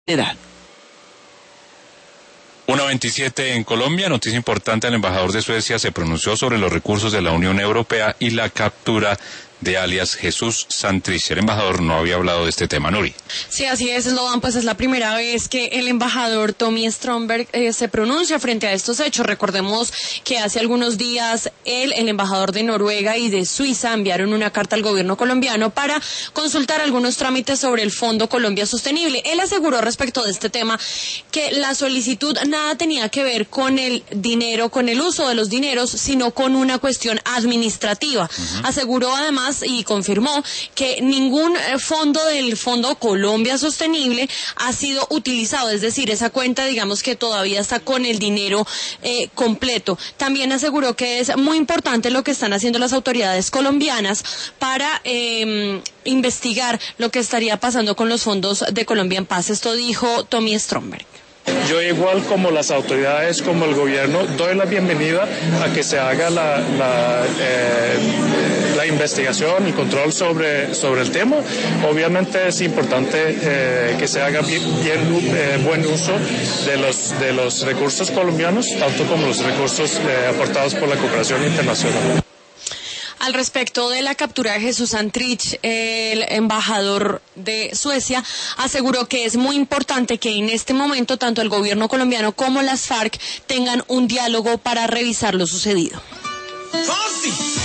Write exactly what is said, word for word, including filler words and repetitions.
edad. uno veintisiete en Colombia, noticia importante, el embajador de Suecia se pronunció sobre los recursos de la Unión Europea y la captura de alias Jesús Santrich. El embajador no había hablado de este tema, Nuri. Sí, así es, Slovan, pues es la primera vez que el embajador Tommy Stromberg eh, se pronuncia frente a estos hechos. Recordemos que hace algunos días él, el embajador de Noruega y de Suiza enviaron una carta al gobierno colombiano para consultar algunos trámites sobre el Fondo Colombia Sostenible. Él aseguró respecto de este tema que la solicitud nada tenía que ver con el dinero, con el uso de los dineros, sino con una cuestión administrativa. Uh-huh. Aseguró además y confirmó que ningún fondo del Fondo Colombia Sostenible ha sido utilizado, es decir, esa cuenta digamos que todavía está con el dinero eh, completo. También aseguró que es muy importante lo que están haciendo las autoridades colombianas para eh, investigar lo que estaría pasando con los fondos de Colombia en Paz. Esto dijo Tommy Stromberg. Yo igual como las autoridades, como el gobierno, doy la bienvenida a que se haga la, la, eh, la investigación y control sobre, sobre el tema. Obviamente es importante eh, que se haga bien, bien eh, buen uso de los, de los recursos colombianos, tanto como los recursos eh, aportados por la cooperación internacional. Al respecto de la captura de Jesús Santrich, el embajador de Suecia aseguró que es muy importante que en este momento tanto el gobierno colombiano como las FARC tengan un diálogo para revisar lo sucedido. ¡Fácil!